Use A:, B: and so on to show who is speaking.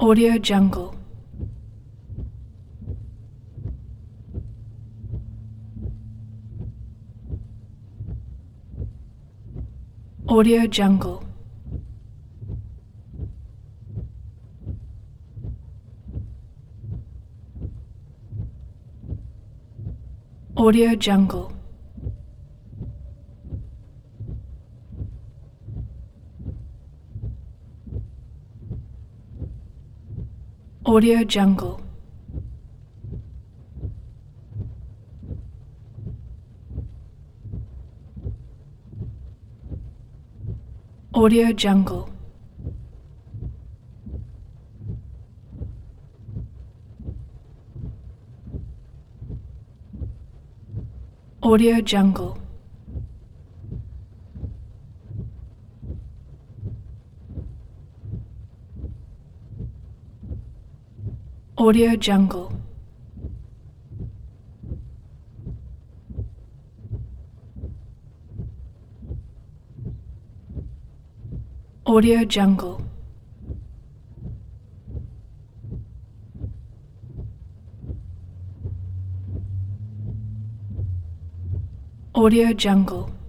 A: Audio Jungle. Audio Jungle. Audio Jungle. Audio Jungle. Audio Jungle. Audio Jungle. Audio Jungle. Audio Jungle. Audio Jungle.